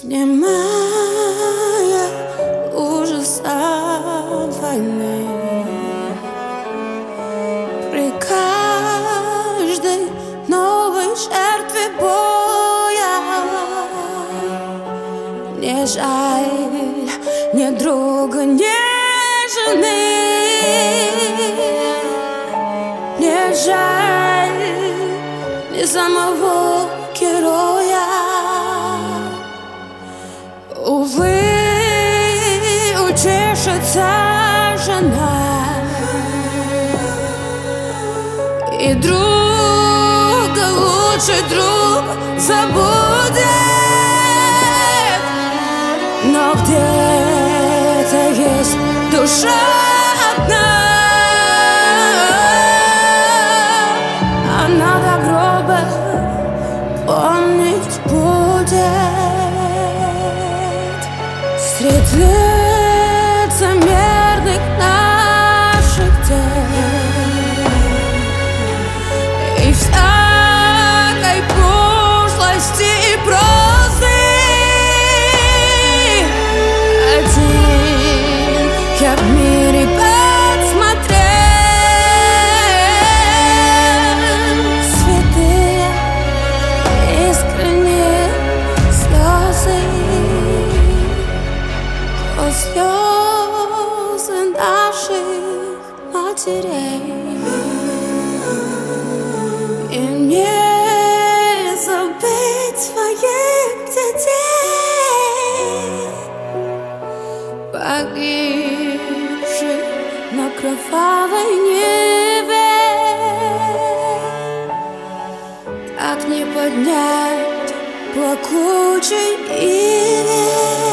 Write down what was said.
снимая ужас от войны. При каждой новой жертве боя не жаль ни друга, ни жены, не жаль ни самого героя. Увы, утешится жена, и друга лучший друг забудет. Но где-то есть душа одна, она до гроба помнить будет. Средь лицемерных наших дел и всякой пошлости и прозы один я в мире подсмотрел святые искренние слезы, слезы наших матерей. И не забыть своих детей, погибших на кровавой Неве. Как не поднять плакучей иве